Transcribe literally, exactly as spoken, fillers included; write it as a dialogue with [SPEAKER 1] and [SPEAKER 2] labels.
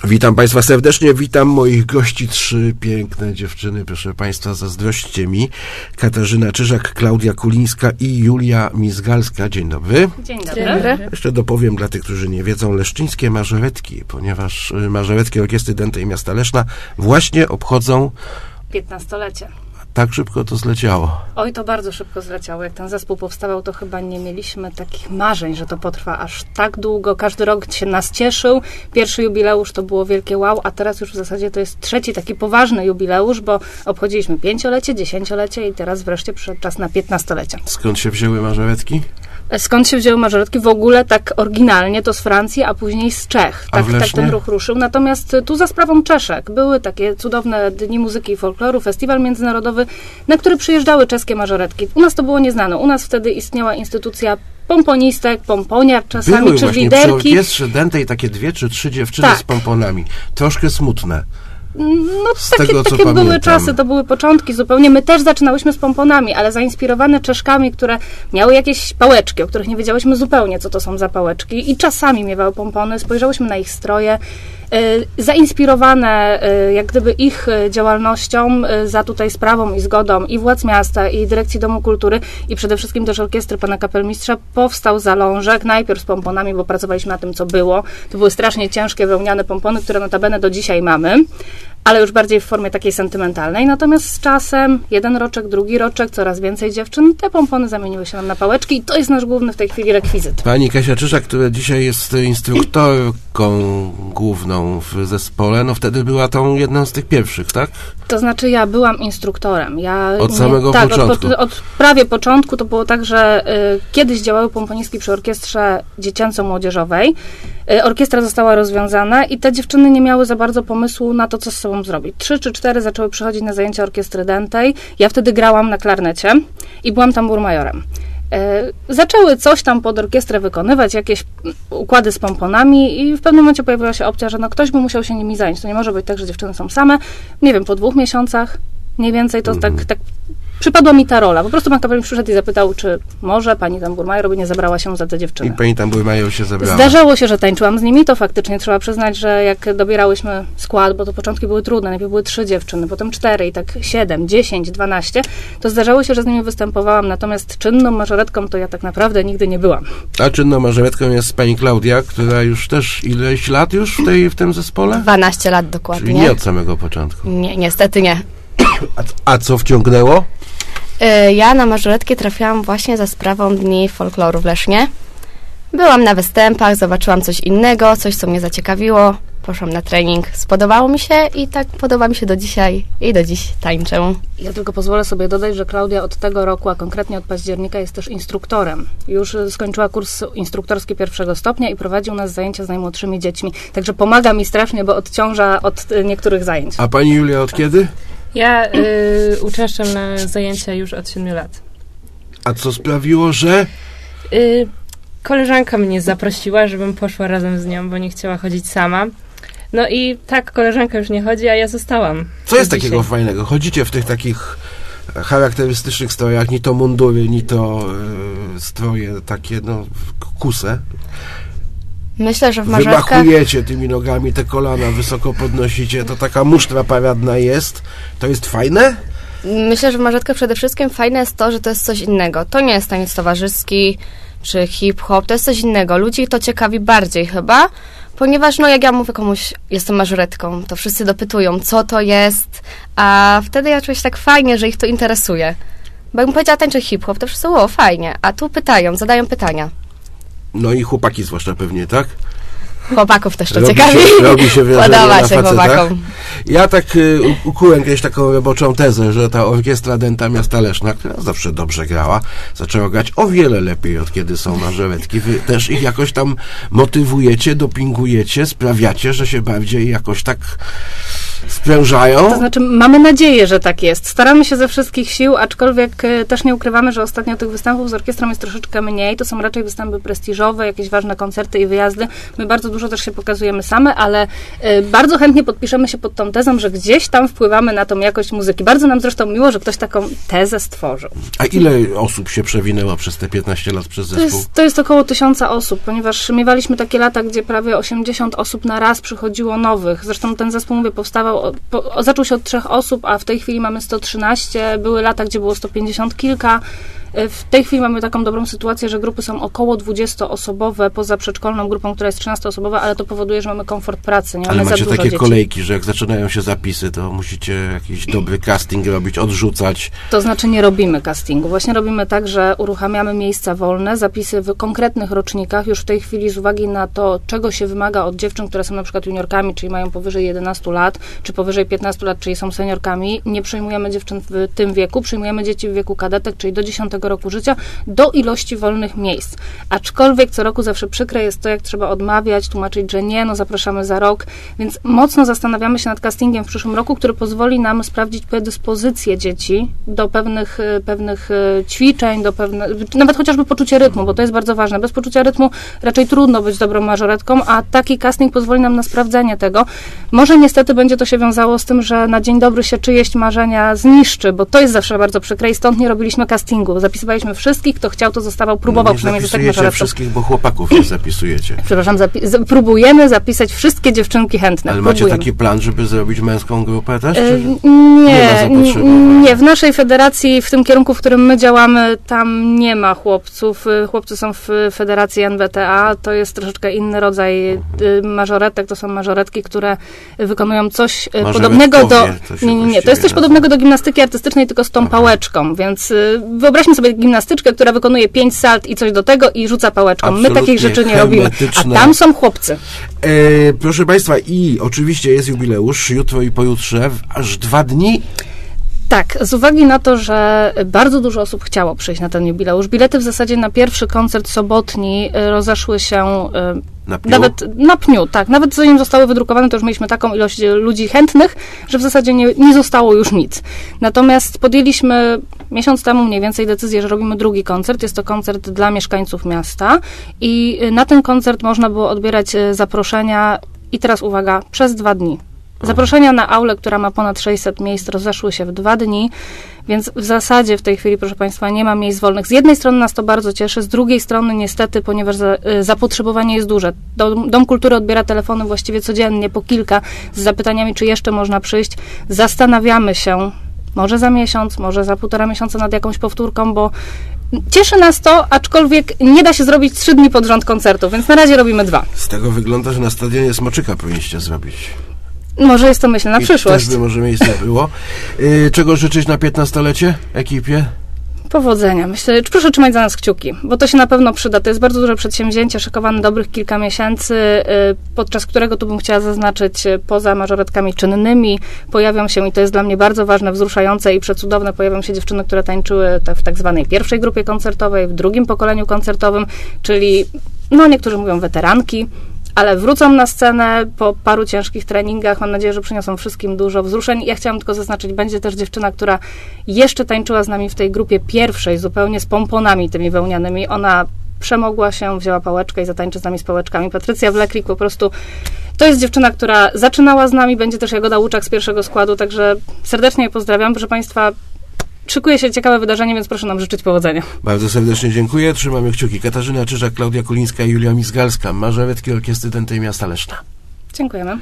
[SPEAKER 1] Witam Państwa serdecznie, witam moich gości, trzy piękne dziewczyny, proszę Państwa, zazdroście mi. Katarzyna Czyżak, Klaudia Kulińska i Julia Mizgalska. Dzień dobry.
[SPEAKER 2] Dzień dobry.
[SPEAKER 1] Jeszcze dopowiem dla tych, którzy nie wiedzą, leszczyńskie mażoretki, ponieważ mażoretki Orkiestry Dętej Miasta Leszna właśnie obchodzą
[SPEAKER 2] piętnastolecie.
[SPEAKER 1] Tak szybko to zleciało.
[SPEAKER 2] Oj, to bardzo szybko zleciało. Jak ten zespół powstawał, to chyba nie mieliśmy takich marzeń, że to potrwa aż tak długo. Każdy rok się nas cieszył. Pierwszy jubileusz to było wielkie wow, a teraz już w zasadzie to jest trzeci taki poważny jubileusz, bo obchodziliśmy pięciolecie, dziesięciolecie i teraz wreszcie przyszedł czas na piętnastolecie.
[SPEAKER 1] Skąd się wzięły mażoretki?
[SPEAKER 2] Skąd się wzięły mażoretki? W ogóle tak oryginalnie to z Francji, a później z Czech. Tak, tak ten ruch ruszył. Natomiast tu za sprawą Czeszek były takie cudowne Dni Muzyki i Folkloru, festiwal międzynarodowy, na który przyjeżdżały czeskie mażoretki. U nas to było nieznane. U nas wtedy istniała instytucja pomponistek, pomponiar czasami,
[SPEAKER 1] były
[SPEAKER 2] czy
[SPEAKER 1] właśnie
[SPEAKER 2] liderki.
[SPEAKER 1] Przy Orkiestrze Dętej takie dwie czy trzy dziewczyny
[SPEAKER 2] tak.
[SPEAKER 1] z pomponami. Troszkę smutne.
[SPEAKER 2] No
[SPEAKER 1] z
[SPEAKER 2] takie,
[SPEAKER 1] tego, co
[SPEAKER 2] takie były
[SPEAKER 1] pamiętam.
[SPEAKER 2] czasy, to były początki zupełnie. My też zaczynałyśmy z pomponami, ale zainspirowane Czeszkami, które miały jakieś pałeczki, o których nie wiedziałyśmy zupełnie, co to są za pałeczki i czasami miewały pompony. Spojrzałyśmy na ich stroje, y, zainspirowane y, jak gdyby ich działalnością y, za tutaj sprawą i zgodą i władz miasta, i dyrekcji Domu Kultury i przede wszystkim też orkiestry pana kapelmistrza powstał zalążek, najpierw z pomponami, bo pracowaliśmy na tym, co było. To były strasznie ciężkie wełniane pompony, które notabene do dzisiaj mamy, ale już bardziej w formie takiej sentymentalnej. Natomiast z czasem, jeden roczek, drugi roczek, coraz więcej dziewczyn, te pompony zamieniły się nam na pałeczki i to jest nasz główny w tej chwili rekwizyt.
[SPEAKER 1] Pani Kasia Czyżak, która dzisiaj jest instruktorką główną w zespole, no wtedy była tą jedną z tych pierwszych, tak?
[SPEAKER 2] To znaczy ja byłam instruktorem. Ja
[SPEAKER 1] od
[SPEAKER 2] nie,
[SPEAKER 1] samego
[SPEAKER 2] tak,
[SPEAKER 1] początku?
[SPEAKER 2] Od, od prawie początku to było tak, że y, kiedyś działały pomponistki przy orkiestrze dziecięco-młodzieżowej. Y, orkiestra została rozwiązana i te dziewczyny nie miały za bardzo pomysłu na to, co z sobą zrobić. Trzy czy cztery zaczęły przychodzić na zajęcia orkiestry dętej. Ja wtedy grałam na klarnecie i byłam tamburmajorem. Y, zaczęły coś tam pod orkiestrę wykonywać, jakieś układy z pomponami i w pewnym momencie pojawiła się opcja, że no ktoś by musiał się nimi zająć. To nie może być tak, że dziewczyny są same. Nie wiem, po dwóch miesiącach mniej więcej to mm-hmm. tak, tak przypadła mi ta rola. Po prostu pan kapelmistrz przyszedł i zapytał, czy może pani tamburmajor by nie zabrała się za te dziewczyny.
[SPEAKER 1] I pani tamburmajor się zabrała.
[SPEAKER 2] Zdarzało się, że tańczyłam z nimi, to faktycznie trzeba przyznać, że jak dobierałyśmy skład, bo to początki były trudne, najpierw były trzy dziewczyny, potem cztery i tak siedem, dziesięć, dwanaście, to zdarzało się, że z nimi występowałam, natomiast czynną mażoretką to ja tak naprawdę nigdy nie byłam.
[SPEAKER 1] A czynną mażoretką jest pani Klaudia, która już też ileś lat już w, tej, w tym zespole?
[SPEAKER 3] dwanaście lat dokładnie.
[SPEAKER 1] Czyli nie od samego początku.
[SPEAKER 3] Nie, niestety nie.
[SPEAKER 1] A, a co wciągnęło?
[SPEAKER 3] Ja na mażoretkę trafiłam właśnie za sprawą Dni Folkloru w Lesznie. Byłam na występach, zobaczyłam coś innego, coś, co mnie zaciekawiło. Poszłam na trening, spodobało mi się i tak podoba mi się do dzisiaj i do dziś tańczę.
[SPEAKER 2] Ja tylko pozwolę sobie dodać, że Klaudia od tego roku, a konkretnie od października jest też instruktorem. Już skończyła kurs instruktorski pierwszego stopnia i prowadzi u nas zajęcia z najmłodszymi dziećmi. Także pomaga mi strasznie, bo odciąża od niektórych zajęć.
[SPEAKER 1] A pani Julia od kiedy?
[SPEAKER 4] Ja y, uczęszczam na zajęcia już od siedmiu lat.
[SPEAKER 1] A co sprawiło, że?
[SPEAKER 4] Y, koleżanka mnie zaprosiła, żebym poszła razem z nią, bo nie chciała chodzić sama. No i tak, koleżanka już nie chodzi, a ja zostałam.
[SPEAKER 1] Co jest takiego fajnego? Chodzicie w tych takich charakterystycznych strojach, ni to mundury, ni to y, stroje takie, no, kuse.
[SPEAKER 3] Myślę, że w mażoretkach...
[SPEAKER 1] Wymachujecie tymi nogami, te kolana wysoko podnosicie, to taka musztra paradna jest. To jest fajne?
[SPEAKER 3] Myślę, że w mażoretkach przede wszystkim fajne jest to, że to jest coś innego. To nie jest taniec towarzyski, czy hip-hop, to jest coś innego. Ludzi to ciekawi bardziej chyba, ponieważ no jak ja mówię komuś, jestem mażoretką, to wszyscy dopytują, co to jest, a wtedy ja czuję się tak fajnie, że ich to interesuje. Bo jakbym powiedziała tańczę hip-hop, to wszyscy, o, fajnie, a tu pytają, zadają pytania.
[SPEAKER 1] No i chłopaki zwłaszcza pewnie, tak?
[SPEAKER 3] Chłopaków też to
[SPEAKER 1] robi
[SPEAKER 3] ciekawi.
[SPEAKER 1] Się, robi się wrażenie
[SPEAKER 3] Podoba
[SPEAKER 1] na
[SPEAKER 3] się
[SPEAKER 1] facetach.
[SPEAKER 3] chłopakom.
[SPEAKER 1] Ja tak y, ukułem kiedyś taką roboczą tezę, że ta Orkiestra Dęta Miasta Leszna, która zawsze dobrze grała, zaczęła grać o wiele lepiej, od kiedy są mażoretki. Wy też ich jakoś tam motywujecie, dopingujecie, sprawiacie, że się bardziej jakoś tak sprężają?
[SPEAKER 2] To znaczy, mamy nadzieję, że tak jest. Staramy się ze wszystkich sił, aczkolwiek e, też nie ukrywamy, że ostatnio tych występów z orkiestrą jest troszeczkę mniej. To są raczej występy prestiżowe, jakieś ważne koncerty i wyjazdy. My bardzo dużo też się pokazujemy same, ale e, bardzo chętnie podpiszemy się pod tą tezą, że gdzieś tam wpływamy na tą jakość muzyki. Bardzo nam zresztą miło, że ktoś taką tezę stworzył.
[SPEAKER 1] A ile osób się przewinęło przez te piętnaście lat przez zespół?
[SPEAKER 2] To jest, to jest około tysiąca osób, ponieważ miewaliśmy takie lata, gdzie prawie osiemdziesiąt osób na raz przychodziło nowych. Zresztą ten zespół, mówię, powstawał, po, zaczął się od trzech osób, a w tej chwili mamy sto trzynaście. Były lata, gdzie było sto pięćdziesiąt kilka. W tej chwili mamy taką dobrą sytuację, że grupy są około dwudziestoosobowe, poza przedszkolną grupą, która jest trzynastoosobowa, ale to powoduje, że mamy komfort pracy. Nie
[SPEAKER 1] ale
[SPEAKER 2] mamy
[SPEAKER 1] macie
[SPEAKER 2] za dużo
[SPEAKER 1] takie
[SPEAKER 2] dzieci.
[SPEAKER 1] kolejki, że jak zaczynają się zapisy, to musicie jakiś dobry casting robić, odrzucać.
[SPEAKER 2] To znaczy nie robimy castingu. Właśnie robimy tak, że uruchamiamy miejsca wolne, zapisy w konkretnych rocznikach. Już w tej chwili z uwagi na to, czego się wymaga od dziewczyn, które są na przykład juniorkami, czyli mają powyżej jedenastu lat, czy powyżej piętnastu lat, czyli są seniorkami, nie przyjmujemy dziewczyn w tym wieku, przyjmujemy dzieci w wieku kadetek, czyli do dziesiątego roku życia, do ilości wolnych miejsc. Aczkolwiek co roku zawsze przykre jest to, jak trzeba odmawiać, tłumaczyć, że nie, no zapraszamy za rok, więc mocno zastanawiamy się nad castingiem w przyszłym roku, który pozwoli nam sprawdzić predyspozycje dzieci do pewnych, pewnych ćwiczeń, do pewnych, nawet chociażby poczucie rytmu, bo to jest bardzo ważne. Bez poczucia rytmu raczej trudno być dobrą mażoretką, a taki casting pozwoli nam na sprawdzenie tego. Może niestety będzie to się wiązało z tym, że na dzień dobry się czyjeś marzenia zniszczy, bo to jest zawsze bardzo przykre i stąd nie robiliśmy castingu. Zapisywaliśmy wszystkich, kto chciał, to zostawał, próbował
[SPEAKER 1] no
[SPEAKER 2] przynajmniej zostać
[SPEAKER 1] zapisujecie
[SPEAKER 2] mażoretką.
[SPEAKER 1] wszystkich, bo chłopaków nie zapisujecie.
[SPEAKER 2] Przepraszam, zapi- z- próbujemy zapisać wszystkie dziewczynki chętne.
[SPEAKER 1] Ale
[SPEAKER 2] próbujemy.
[SPEAKER 1] macie taki plan, żeby zrobić męską grupę też?
[SPEAKER 2] E,
[SPEAKER 1] Czy
[SPEAKER 2] Nie,
[SPEAKER 1] nie ma
[SPEAKER 2] nie,
[SPEAKER 1] zapotrzebowania?
[SPEAKER 2] nie, w naszej federacji, w tym kierunku, w którym my działamy, tam nie ma chłopców. Y, Chłopcy są w federacji N B T A, to jest troszeczkę inny rodzaj y, mażoretek, to są mażoretki, które wykonują coś y, podobnego do...
[SPEAKER 1] to się
[SPEAKER 2] Nie, nie, nie, to
[SPEAKER 1] właściwie
[SPEAKER 2] jest coś
[SPEAKER 1] nazywa.
[SPEAKER 2] podobnego do gimnastyki artystycznej, tylko z tą
[SPEAKER 1] Aha.
[SPEAKER 2] pałeczką, więc y, wyobraźmy sobie gimnastyczkę, która wykonuje pięć salt i coś do tego i rzuca pałeczką. My
[SPEAKER 1] Absolutnie
[SPEAKER 2] takich rzeczy nie robimy, a
[SPEAKER 1] hermetyczne.
[SPEAKER 2] tam są chłopcy.
[SPEAKER 1] E, proszę Państwa, i oczywiście jest jubileusz, jutro i pojutrze, w aż dwa dni.
[SPEAKER 2] Tak, z uwagi na to, że bardzo dużo osób chciało przyjść na ten jubileusz, bilety w zasadzie na pierwszy koncert sobotni y, rozeszły się y,
[SPEAKER 1] Na pniu?
[SPEAKER 2] nawet na pniu, tak. Nawet zanim zostały wydrukowane, to już mieliśmy taką ilość ludzi chętnych, że w zasadzie nie, nie zostało już nic. Natomiast podjęliśmy miesiąc temu mniej więcej decyzję, że robimy drugi koncert. Jest to koncert dla mieszkańców miasta i y, na ten koncert można było odbierać y, zaproszenia i teraz uwaga, przez dwa dni. Zaproszenia na aulę, która ma ponad sześćset miejsc, rozeszły się w dwa dni, więc w zasadzie w tej chwili, proszę Państwa, nie ma miejsc wolnych. Z jednej strony nas to bardzo cieszy, z drugiej strony niestety, ponieważ za, y, zapotrzebowanie jest duże. Dom, Dom Kultury odbiera telefony właściwie codziennie, po kilka, z zapytaniami, czy jeszcze można przyjść. Zastanawiamy się, może za miesiąc, może za półtora miesiąca nad jakąś powtórką, bo cieszy nas to, aczkolwiek nie da się zrobić trzy dni pod rząd koncertu, więc na razie robimy dwa.
[SPEAKER 1] Z tego wygląda, że na stadionie Smoczyka powinniście zrobić.
[SPEAKER 2] Może jest to myśl na
[SPEAKER 1] I
[SPEAKER 2] przyszłość.
[SPEAKER 1] też by może miejsce było. Y, czego życzyć na piętnastolecie ekipie?
[SPEAKER 2] Powodzenia. Myślę, proszę trzymać za nas kciuki, bo to się na pewno przyda. To jest bardzo duże przedsięwzięcie, szykowane dobrych kilka miesięcy, y, podczas którego tu bym chciała zaznaczyć, y, poza mażoretkami czynnymi pojawią się, i to jest dla mnie bardzo ważne, wzruszające i przecudowne, pojawią się dziewczyny, które tańczyły te, w tak zwanej pierwszej grupie koncertowej, w drugim pokoleniu koncertowym, czyli, no niektórzy mówią weteranki, ale wrócą na scenę po paru ciężkich treningach. Mam nadzieję, że przyniosą wszystkim dużo wzruszeń. Ja chciałam tylko zaznaczyć, będzie też dziewczyna, która jeszcze tańczyła z nami w tej grupie pierwszej, zupełnie z pomponami tymi wełnianymi. Ona przemogła się, wzięła pałeczkę i zatańczy z nami z pałeczkami. Patrycja Wleklik po prostu, to jest dziewczyna, która zaczynała z nami, będzie też Jagoda Łuczak z pierwszego składu, także serdecznie je pozdrawiam. Proszę Państwa, szykuje się ciekawe wydarzenie, więc proszę nam życzyć powodzenia.
[SPEAKER 1] Bardzo serdecznie dziękuję. Trzymamy kciuki. Katarzyna Czyżak, Klaudia Kulińska i Julia Mizgalska, mażoretki Orkiestry Tętej Miasta Leszna.
[SPEAKER 2] Dziękujemy.